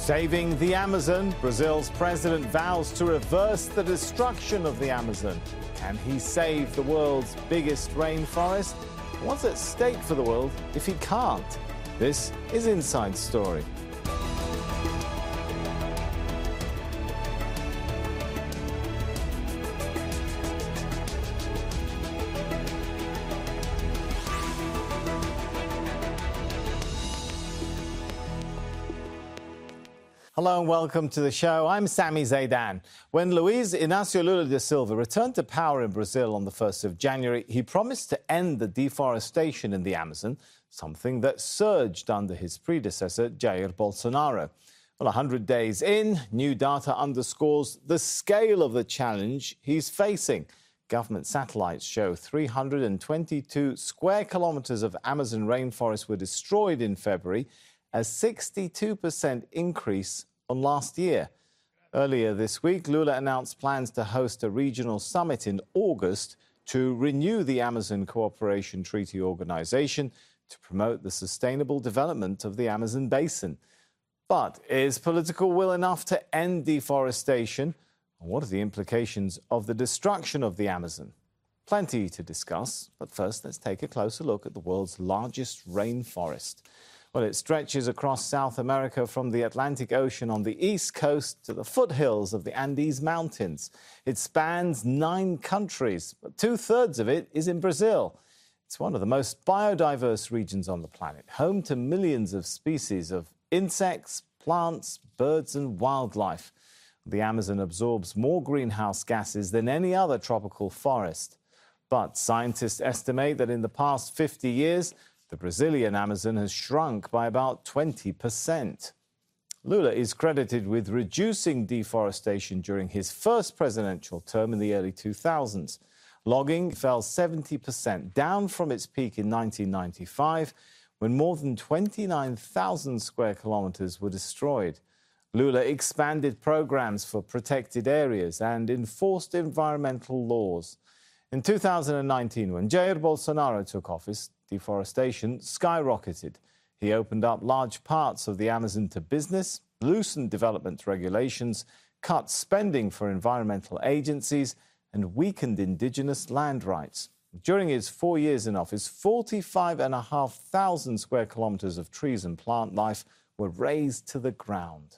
Saving the Amazon. Brazil's president vows to reverse the destruction of the Amazon. Can he save the world's biggest rainforest? What's at stake for the world if he can't? This is Inside Story. Hello and welcome to the show. I'm Sami Zaidan. When Luiz Inácio Lula da Silva returned to power in Brazil on the 1st of January, he promised to end the deforestation in the Amazon, something that surged under his predecessor, Jair Bolsonaro. Well, 100 days in, new data underscores the scale of the challenge he's facing. Government satellites show 322 square kilometres of Amazon rainforest were destroyed in February, a 62% increase on last year. Earlier this week, Lula announced plans to host a regional summit in August to renew the Amazon Cooperation Treaty Organization to promote the sustainable development of the Amazon basin. But is political will enough to end deforestation? And what are the implications of the destruction of the Amazon? Plenty to discuss, but first let's take a closer look at the world's largest rainforest. Well, it stretches across South America from the Atlantic Ocean on the east coast to the foothills of the Andes Mountains. It spans 9 countries, but 2/3 of it is in Brazil. It's one of the most biodiverse regions on the planet, home to millions of species of insects, plants, birds and wildlife. The Amazon absorbs more greenhouse gases than any other tropical forest. But scientists estimate that in the past 50 years, the Brazilian Amazon has shrunk by about 20%. Lula is credited with reducing deforestation during his first presidential term in the early 2000s. Logging fell 70%, down from its peak in 1995, when more than 29,000 square kilometres were destroyed. Lula expanded programs for protected areas and enforced environmental laws. In 2019, when Jair Bolsonaro took office, deforestation skyrocketed. He opened up large parts of the Amazon to business, loosened development regulations, cut spending for environmental agencies, and weakened indigenous land rights. During his 4 years in office, 45,500 square kilometres of trees and plant life were razed to the ground.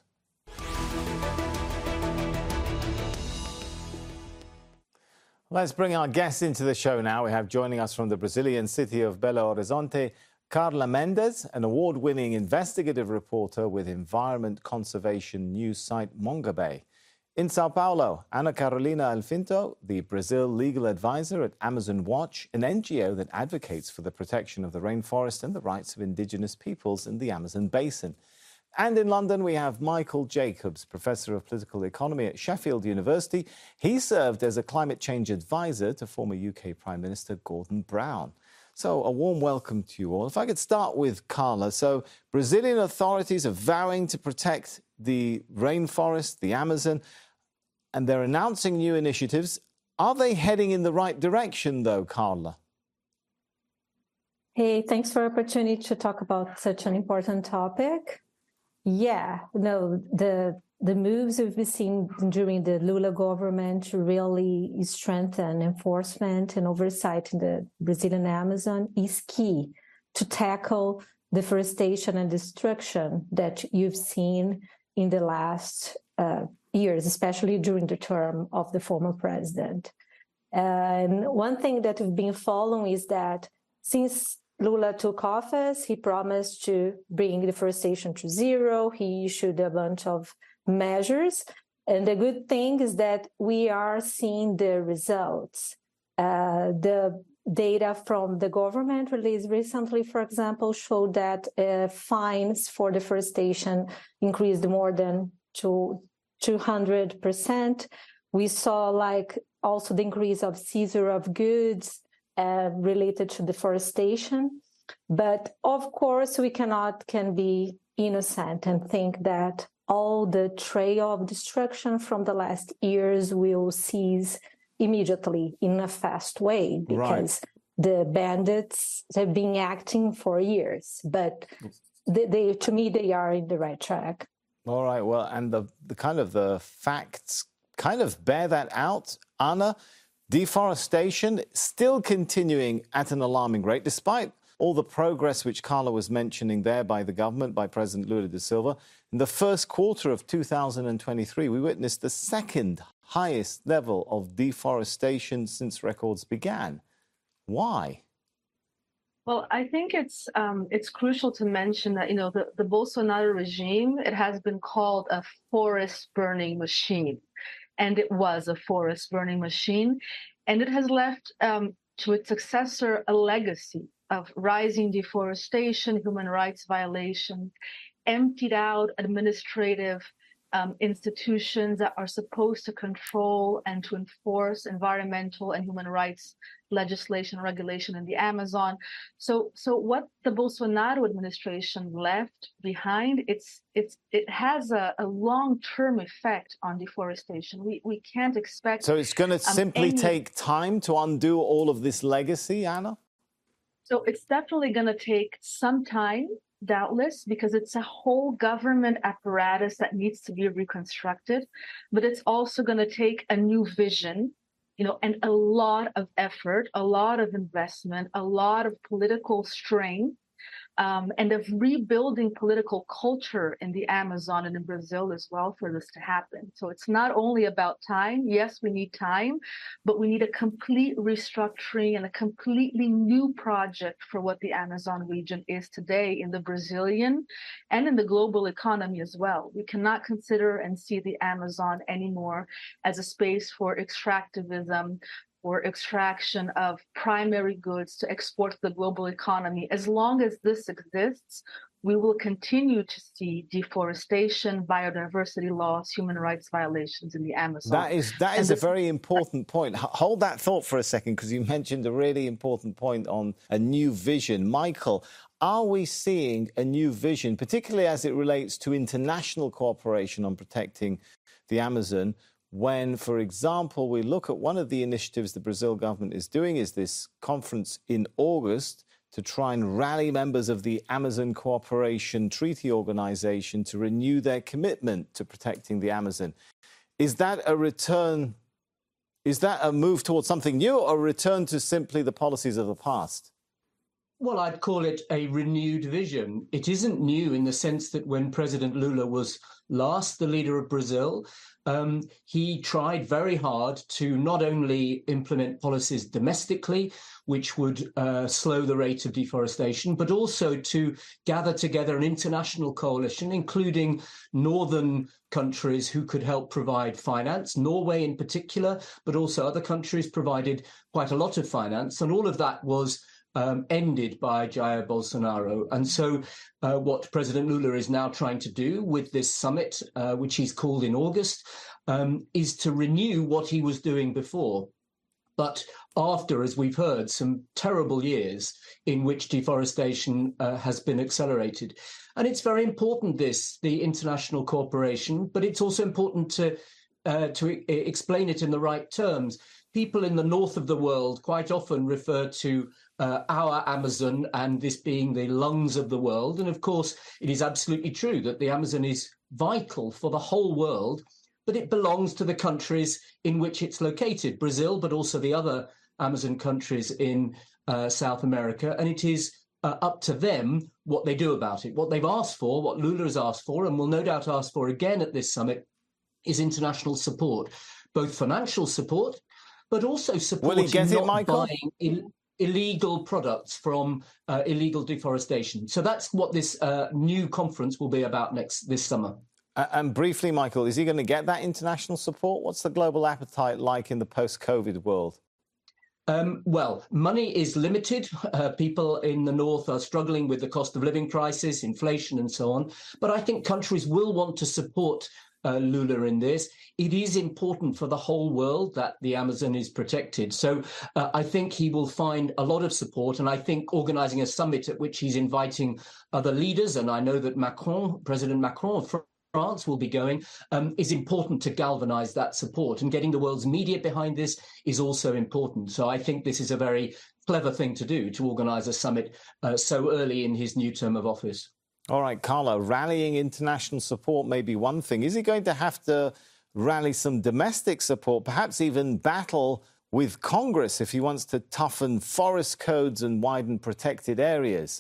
Let's bring our guests into the show now. We have joining us from the Brazilian city of Belo Horizonte, Carla Mendes, an award-winning investigative reporter with environment conservation news site Mongabay. In Sao Paulo, Ana Carolina Alfinto, the Brazil legal advisor at Amazon Watch, an NGO that advocates for the protection of the rainforest and the rights of indigenous peoples in the Amazon basin. And in London, we have Michael Jacobs, Professor of Political Economy at Sheffield University. He served as a climate change advisor to former UK Prime Minister Gordon Brown. So a warm welcome to you all. If I could start with Carla. So Brazilian authorities are vowing to protect the rainforest, the Amazon, and they're announcing new initiatives. Are they heading in the right direction, though, Carla? Hey, thanks for the opportunity to talk about such an important topic. Yeah, no, the moves we've been seeing during the Lula government really strengthen enforcement and oversight in the Brazilian Amazon is key to tackle deforestation and destruction that you've seen in the last years, especially during the term of the former president. And one thing that we've been following is that since Lula took office, he promised to bring deforestation to zero. He issued a bunch of measures. And the good thing is that we are seeing the results. The data from the government released recently, for example, showed that fines for deforestation increased more than 200%. We saw also the increase of seizure of goods related to deforestation. But of course, we can be innocent and think that all the trail of destruction from the last years will cease immediately in a fast way, because the bandits have been acting for years. But to me, they are in the right track. All right, well, and the facts kind of bear that out. Anna, deforestation still continuing at an alarming rate, despite all the progress which Carla was mentioning there by the government, by President Lula da Silva. In the first quarter of 2023, we witnessed the second highest level of deforestation since records began. Why? Well, I think it's crucial to mention that, the Bolsonaro regime, it has been called a forest burning machine. And it was a forest burning machine. And it has left to its successor a legacy of rising deforestation, human rights violations, emptied out administrative institutions that are supposed to control and to enforce environmental and human rights legislation, regulation in the Amazon. So what the Bolsonaro administration left behind, it has a long-term effect on deforestation. We can't expect. So it's going to simply take time to undo all of this legacy, Anna? So it's definitely going to take some time, doubtless, because it's a whole government apparatus that needs to be reconstructed. But it's also going to take a new vision, and a lot of effort, a lot of investment, a lot of political strength, and of rebuilding political culture in the Amazon and in Brazil as well for this to happen. So it's not only about time. Yes, we need time, but we need a complete restructuring and a completely new project for what the Amazon region is today in the Brazilian and in the global economy as well. We cannot consider and see the Amazon anymore as a space for extractivism, or extraction of primary goods to export to the global economy. As long as this exists, we will continue to see deforestation, biodiversity loss, human rights violations in the Amazon. That is a very important point. Hold that thought for a second, because you mentioned a really important point on a new vision. Michael, are we seeing a new vision, particularly as it relates to international cooperation on protecting the Amazon, when, for example, we look at one of the initiatives the Brazil government is doing is this conference in August to try and rally members of the Amazon Cooperation Treaty Organization to renew their commitment to protecting the Amazon. Is that a return? Is that a move towards something new, or a return to simply the policies of the past? Well, I'd call it a renewed vision. It isn't new in the sense that when President Lula was last the leader of Brazil, he tried very hard to not only implement policies domestically, which would slow the rate of deforestation, but also to gather together an international coalition, including northern countries who could help provide finance. Norway in particular, but also other countries provided quite a lot of finance. And all of that was ended by Jair Bolsonaro. And so what President Lula is now trying to do with this summit, which he's called in August, is to renew what he was doing before. But after, as we've heard, some terrible years in which deforestation has been accelerated. And it's very important, the international cooperation, but it's also important to explain it in the right terms. People in the north of the world quite often refer to our Amazon and this being the lungs of the world. And of course, it is absolutely true that the Amazon is vital for the whole world, but it belongs to the countries in which it's located, Brazil, but also the other Amazon countries in South America. And it is up to them what they do about it. What they've asked for, what Lula has asked for, and will no doubt ask for again at this summit, is international support, both financial support, but also support in not buying illegal products from illegal deforestation. So that's what this new conference will be about this summer. And briefly, Michael, is he going to get that international support? What's the global appetite like in the post-COVID world? Well, money is limited. People in the north are struggling with the cost of living crisis, inflation, and so on. But I think countries will want to support Lula in this. It is important for the whole world that the Amazon is protected. So I think he will find a lot of support. And I think organizing a summit at which he's inviting other leaders, and I know that President Macron of France will be going, is important to galvanize that support. And getting the world's media behind this is also important. So I think this is a very clever thing to do, to organize a summit so early in his new term of office. All right, Carla, rallying international support may be one thing. Is he going to have to rally some domestic support, perhaps even battle with Congress if he wants to toughen forest codes and widen protected areas?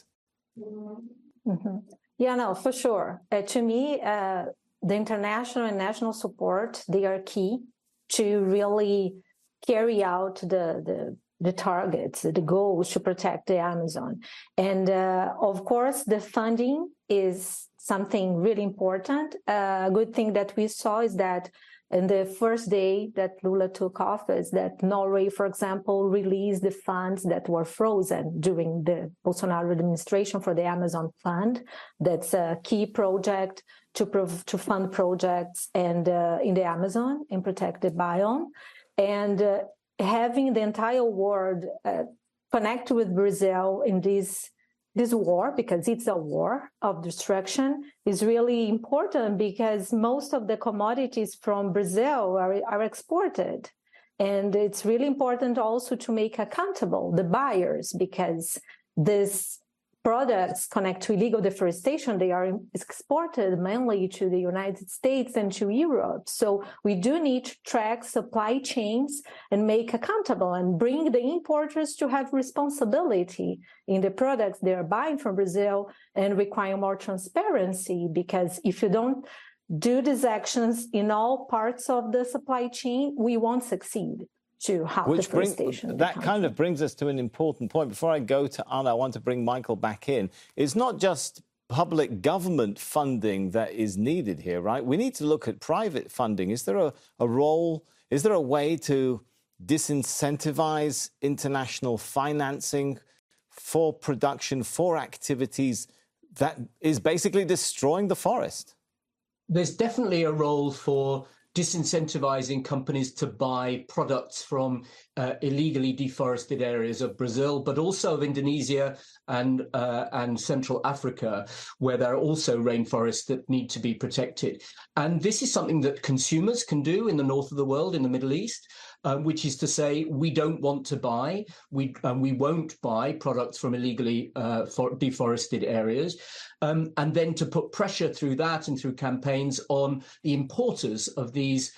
Mm-hmm. Yeah, no, for sure. To me, the international and national support, they are key to really carry out the targets, the goals to protect the Amazon. And of course, the funding is something really important. A good thing that we saw is that in the first day that Lula took office, that Norway, for example, released the funds that were frozen during the Bolsonaro administration for the Amazon Fund. That's a key project to fund projects and in the Amazon and protect the biome. And having the entire world connect with Brazil in this war, because it's a war of destruction, is really important because most of the commodities from Brazil are exported. And it's really important also to make accountable the buyers, because these products connect to illegal deforestation. They are exported mainly to the United States and to Europe. So we do need to track supply chains and make accountable and bring the importers to have responsibility in the products they are buying from Brazil and require more transparency, because if you don't do these actions in all parts of the supply chain, we won't succeed to halt deforestation. That kind of brings us to an important point. Before I go to Anna, I want to bring Michael back in. It's not just public government funding that is needed here, right? We need to look at private funding. Is there a role, is there a way to disincentivize international financing for production, for activities that is basically destroying the forest? There's definitely a role for disincentivizing companies to buy products from illegally deforested areas of Brazil, but also of Indonesia and Central Africa, where there are also rainforests that need to be protected. And this is something that consumers can do in the north of the world, in the Middle East, which is to say we don't want to buy, we won't buy products from illegally deforested areas. And then to put pressure through that and through campaigns on the importers of these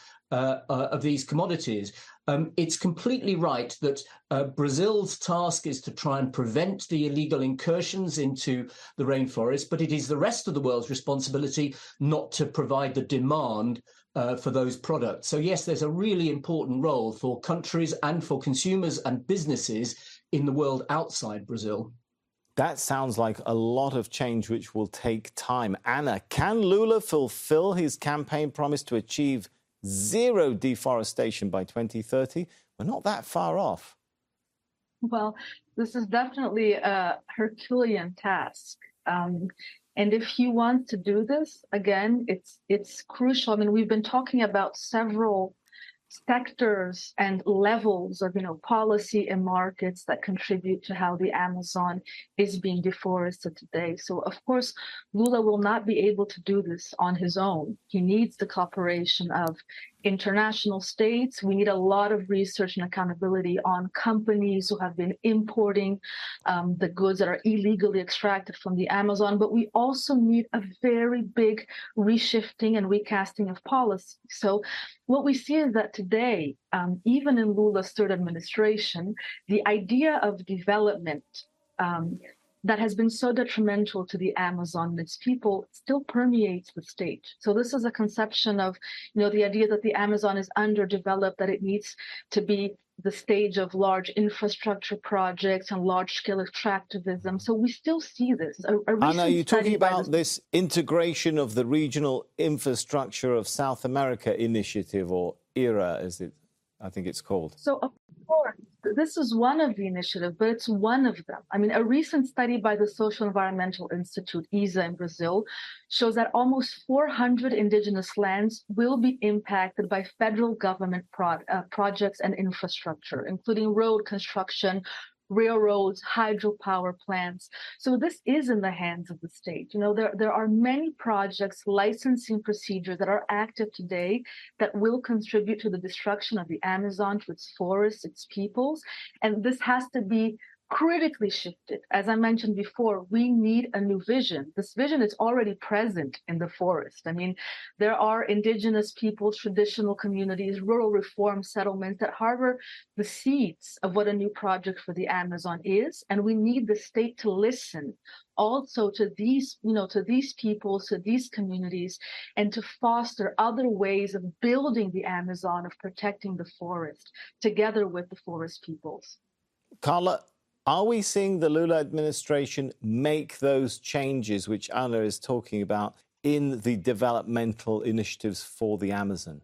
commodities. It's completely right that Brazil's task is to try and prevent the illegal incursions into the rainforest, but it is the rest of the world's responsibility not to provide the demand for those products. So yes, there's a really important role for countries and for consumers and businesses in the world outside Brazil. That sounds like a lot of change which will take time. Anna, can Lula fulfill his campaign promise to achieve zero deforestation by 2030? We're not that far off. Well, this is definitely a Herculean task. And if he wants to do this, again, it's crucial. I mean, we've been talking about several sectors and levels of, policy and markets that contribute to how the Amazon is being deforested today. So, of course, Lula will not be able to do this on his own. He needs the cooperation of international states. We need a lot of research and accountability on companies who have been importing the goods that are illegally extracted from the Amazon. But we also need a very big reshifting and recasting of policy. So what we see is that today, even in Lula's third administration, the idea of development that has been so detrimental to the Amazon and its people still permeates the state. So this is a conception of, the idea that the Amazon is underdeveloped, that it needs to be the stage of large infrastructure projects and large-scale extractivism. So we still see this. Anna, are you talking about this integration of the regional infrastructure of South America initiative, or ERA, as I think it's called? So, of course, this is one of the initiatives, but it's one of them. I mean, a recent study by the Social Environmental Institute, ISA, in Brazil, shows that almost 400 indigenous lands will be impacted by federal government projects and infrastructure, including road construction, railroads, hydropower plants. So this is in the hands of the state. There are many projects, licensing procedures that are active today that will contribute to the destruction of the Amazon, to its forests, its peoples. And this has to be critically shifted. As I mentioned before, we need a new vision. This vision is already present in the forest. I mean, there are indigenous peoples, traditional communities, rural reform settlements that harbor the seeds of what a new project for the Amazon is. And we need the state to listen also to these, to these peoples, to these communities, and to foster other ways of building the Amazon, of protecting the forest together with the forest peoples. Carla, are we seeing the Lula administration make those changes which Anna is talking about in the developmental initiatives for the Amazon?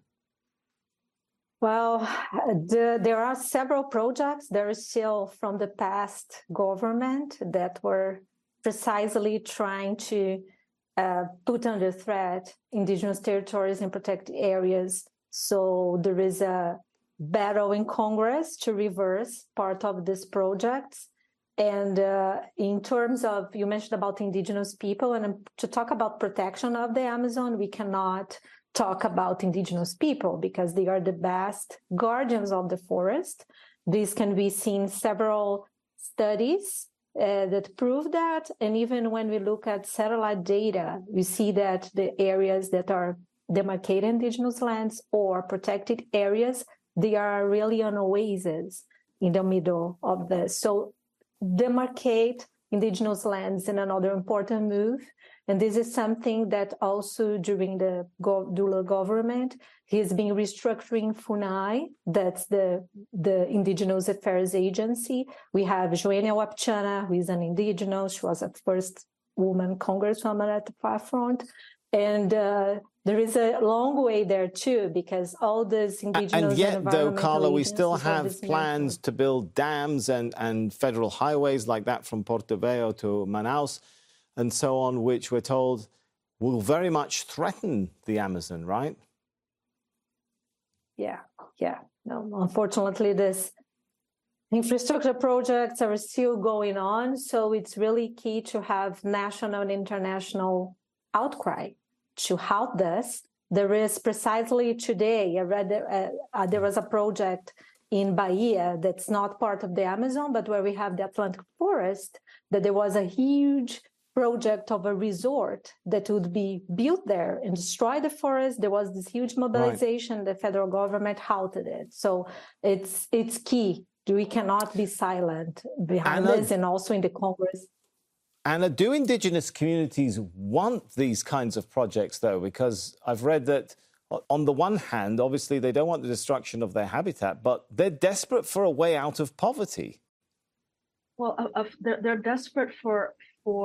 Well, there are several projects that are still from the past government that were precisely trying to put under threat indigenous territories and protected areas. So there is a battle in Congress to reverse part of these projects. And in terms of, you mentioned about indigenous people, and to talk about protection of the Amazon, we cannot talk about indigenous people because they are the best guardians of the forest. This can be seen several studies that prove that. And even when we look at satellite data, we see that the areas that are demarcated indigenous lands or protected areas, they are really an oasis in the middle of this. So demarcate indigenous lands in another important move. And this is something that also during the Lula government, he's been restructuring FUNAI, that's the Indigenous Affairs Agency. We have Joênia Wapichana, who is an indigenous. She was the first woman congresswoman at the forefront. And there is a long way there too, because all these indigenous and yet, though, Carla, we agencies still have plans to build dams and federal highways like that from Porto Velho to Manaus and so on, which we're told will very much threaten the Amazon, right? Yeah. No, unfortunately, this infrastructure projects are still going on. So it's really key to have national and international outcry to halt this. There is precisely today, I read there was a project in Bahia that's not part of the Amazon, but where we have the Atlantic forest, that there was a huge project of a resort that would be built there and destroy the forest. There was this huge mobilization. Right. The federal government halted it. So it's key. We cannot be silent behind this, and also in the Congress. Anna, do indigenous communities want these kinds of projects, though? Because I've read that on the one hand, obviously, they don't want the destruction of their habitat, but they're desperate for a way out of poverty. Well, they're desperate for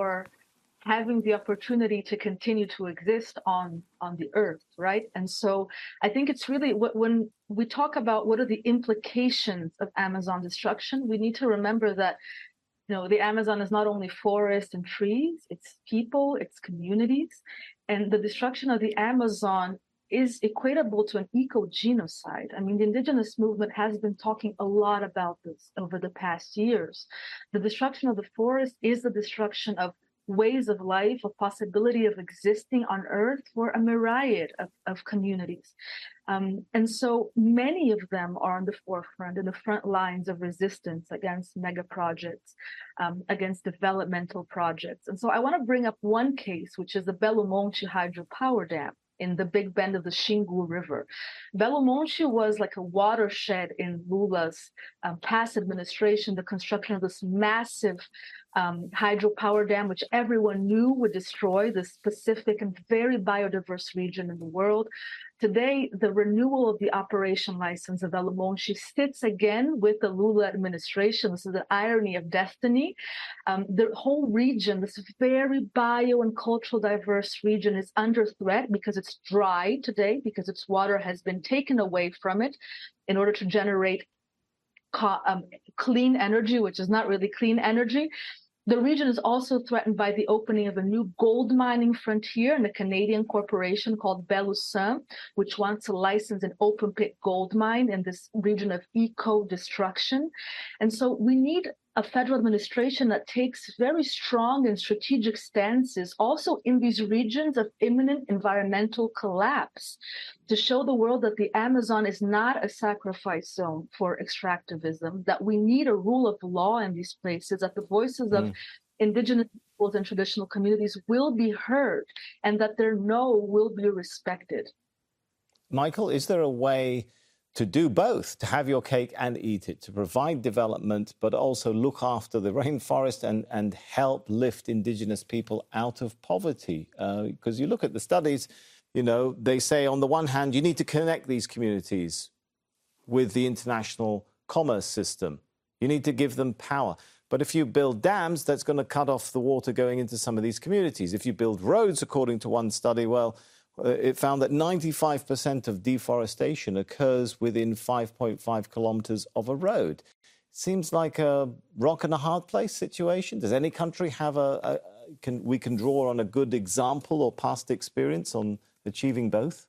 having the opportunity to continue to exist on the earth, right? And so I think it's really, when we talk about what are the implications of Amazon destruction, we need to remember that the Amazon is not only forest and trees, it's people, it's communities. And the destruction of the Amazon is equatable to an eco-genocide. I mean, the indigenous movement has been talking a lot about this over the past years. The destruction of the forest is the destruction of ways of life, a possibility of existing on Earth for a myriad of communities. And so many of them are on the forefront, in the front lines of resistance against mega projects, against developmental projects. And so I want to bring up one case, which is the Belo Monte hydropower dam in the Big Bend of the Xingu River. Belo Monte was like a watershed in Lula's past administration, the construction of this massive hydropower dam, which everyone knew would destroy this specific and very biodiverse region in the world. Today, the renewal of the operation license of Belo Monte sits again with the Lula administration. This is the irony of destiny. The whole region, this very bio and cultural diverse region, is under threat because it's dry today, because its water has been taken away from it in order to generate clean energy, which is not really clean energy. The region is also threatened by the opening of a new gold mining frontier in a Canadian corporation called Belusan, which wants to license an open pit gold mine in this region of eco-destruction. And so we need a federal administration that takes very strong and strategic stances also in these regions of imminent environmental collapse to show the world that the Amazon is not a sacrifice zone for extractivism, that we need a rule of law in these places, that the voices of indigenous peoples and traditional communities will be heard, and that their no will be respected. Michael, is there a way to do both, to have your cake and eat it, to provide development, but also look after the rainforest and help lift indigenous people out of poverty? Because you look at the studies, you know, they say on the one hand, you need to connect these communities with the international commerce system. You need to give them power. But if you build dams, that's going to cut off the water going into some of these communities. If you build roads, according to one study, well, it found that 95% of deforestation occurs within 5.5 kilometers of a road. Seems like a rock and a hard place situation. Does any country have we can draw on a good example or past experience on achieving both?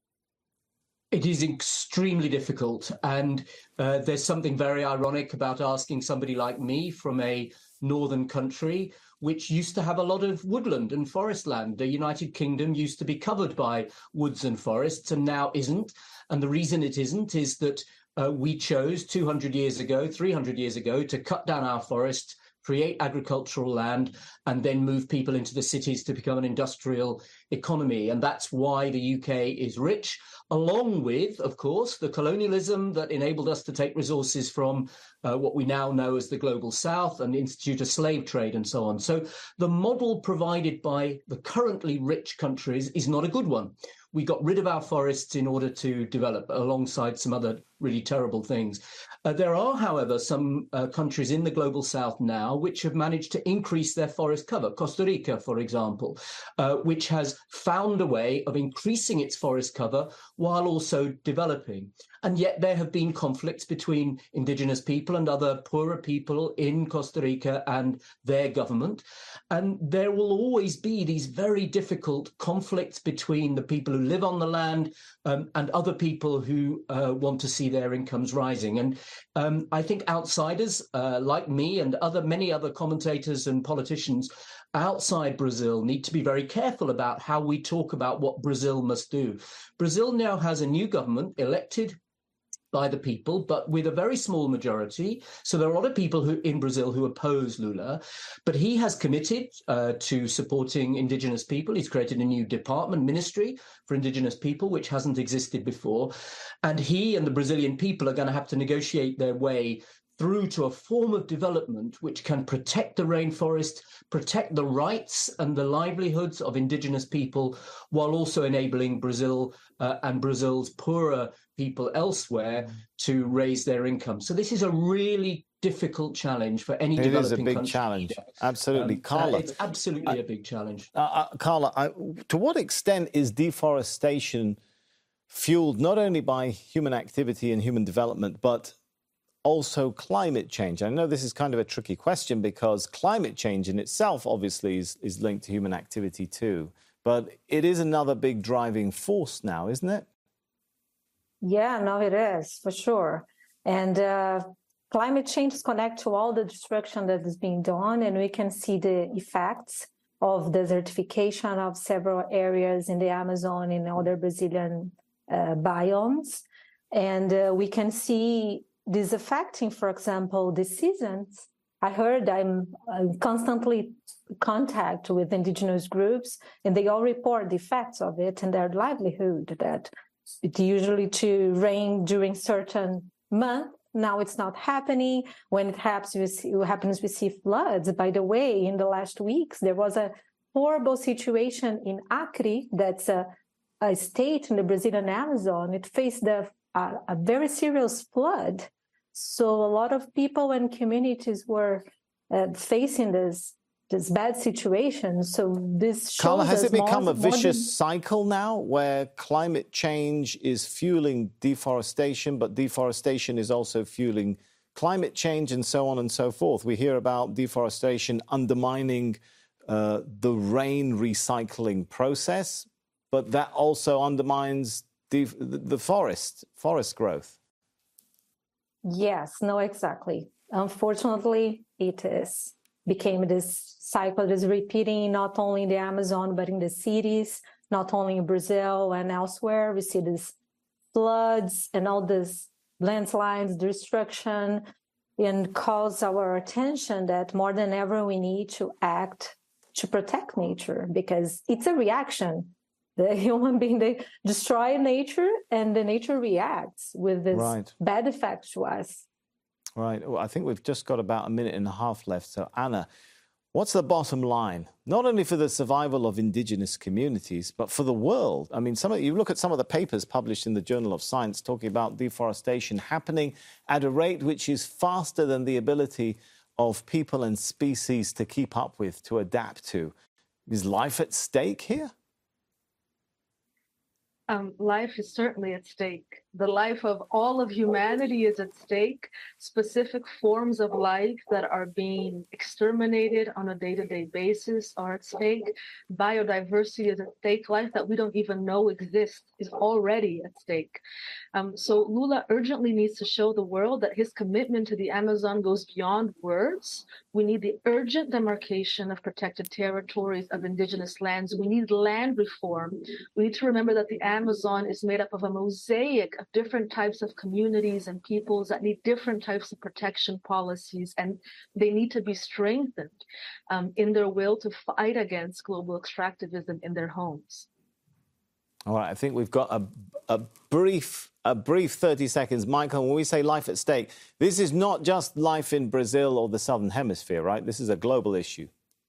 It is extremely difficult. And there's something very ironic about asking somebody like me from a northern country, which used to have a lot of woodland and forest land. The United Kingdom used to be covered by woods and forests and now isn't. And the reason it isn't is that we chose 200 years ago, 300 years ago, to cut down our forests, create agricultural land, and then move people into the cities to become an industrial economy. And that's why the UK is rich, along with, of course, the colonialism that enabled us to take resources from what we now know as the Global South and institute a slave trade and so on. So the model provided by the currently rich countries is not a good one. We got rid of our forests in order to develop, alongside some other really terrible things. There are, however, some countries in the Global South now which have managed to increase their forest cover. Costa Rica, for example, which has found a way of increasing its forest cover while also developing. And yet there have been conflicts between indigenous people and other poorer people in Costa Rica and their government. And there will always be these very difficult conflicts between the people who live on the land and other people who want to see their incomes rising. And I think outsiders like me and many other commentators and politicians outside Brazil need to be very careful about how we talk about what Brazil must do. Brazil now has a new government elected by the people, but with a very small majority. So there are a lot of people in Brazil who oppose Lula, but he has committed to supporting indigenous people. He's created a new ministry for indigenous people, which hasn't existed before. And he and the Brazilian people are going to have to negotiate their way through to a form of development which can protect the rainforest, protect the rights and the livelihoods of indigenous people, while also enabling Brazil and Brazil's poorer people elsewhere to raise their income. So this is a really difficult challenge for any developing country. It is a big challenge. Absolutely. Carla. It's absolutely a big challenge. Carla, to what extent is deforestation fueled not only by human activity and human development, but also climate change? I know this is kind of a tricky question because climate change in itself obviously is linked to human activity too. But it is another big driving force now, isn't it? Yeah, no, it is, for sure. And climate change connects to all the destruction that is being done, and we can see the effects of desertification of several areas in the Amazon and other Brazilian biomes. And we can see this affecting, for example, the seasons. I heard I'm constantly in contact with indigenous groups, and they all report the effects of it and their livelihood, that it usually to rain during certain month. Now it's not happening. When it happens, we see floods. By the way, in the last weeks, there was a horrible situation in Acre, that's a state in the Brazilian Amazon. It faced a very serious flood. So a lot of people and communities were facing this bad situation. So this shows Carla, has it become a vicious cycle now where climate change is fueling deforestation, but deforestation is also fueling climate change and so on and so forth? We hear about deforestation undermining the rain recycling process, but that also undermines the forest growth. Yes, no, exactly. Unfortunately, it became this cycle that is repeating not only in the Amazon, but in the cities, not only in Brazil and elsewhere. We see these floods and all this landslides, destruction, and calls our attention that more than ever we need to act to protect nature, because it's a reaction. The human being, they destroy nature and the nature reacts with this bad effect to us. Right. Well, I think we've just got about a minute and a half left. So, Anna, what's the bottom line? Not only for the survival of indigenous communities, but for the world. I mean, you look at some of the papers published in the Journal of Science talking about deforestation happening at a rate which is faster than the ability of people and species to keep up with, to adapt to. Is life at stake here? Life is certainly at stake. The life of all of humanity is at stake. Specific forms of life that are being exterminated on a day-to-day basis are at stake. Biodiversity is at stake. Life that we don't even know exists is already at stake. So Lula urgently needs to show the world that his commitment to the Amazon goes beyond words. We need the urgent demarcation of protected territories, of indigenous lands. We need land reform. We need to remember that the Amazon is made up of a mosaic of different types of communities and peoples that need different types of protection policies, and they need to be strengthened in their will to fight against global extractivism in their homes. All right, I think we've got a brief 30 seconds. Michael, when we say life at stake, this is not just life in Brazil or the Southern Hemisphere, right? This is a global issue.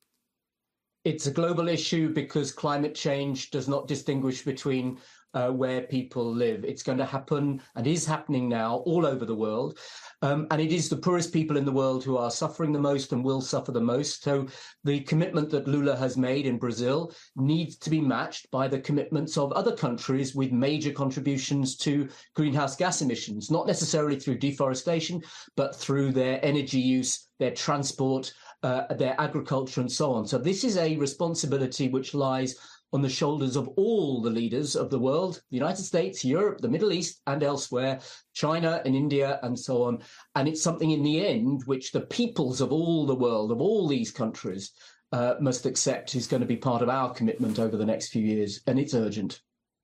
It's a global issue because climate change does not distinguish between where people live. It's going to happen and is happening now all over the world. And it is the poorest people in the world who are suffering the most and will suffer the most. So the commitment that Lula has made in Brazil needs to be matched by the commitments of other countries with major contributions to greenhouse gas emissions, not necessarily through deforestation, but through their energy use, their transport, their agriculture, and so on. So this is a responsibility which lies on the shoulders of all the leaders of the world, the United States, Europe, the Middle East, and elsewhere, China and India, and so on. And it's something in the end which the peoples of all the world, of all these countries, must accept is going to be part of our commitment over the next few years. And it's urgent.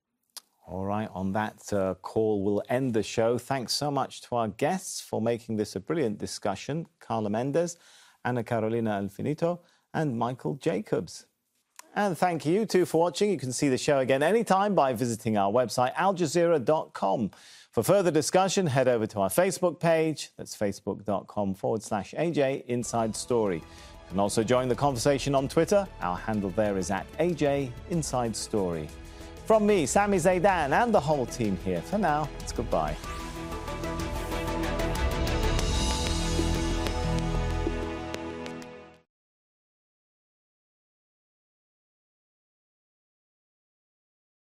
All right, on that call, we'll end the show. Thanks so much to our guests for making this a brilliant discussion. Carla Mendez, Ana Carolina Alfinito, and Michael Jacobs. And thank you, too, for watching. You can see the show again anytime by visiting our website, aljazeera.com. For further discussion, head over to our Facebook page. That's facebook.com/AJ Inside Story. You can also join the conversation on Twitter. Our handle there is @AJ Inside Story. From me, Sami Zeidan, and the whole team here, for now, it's goodbye.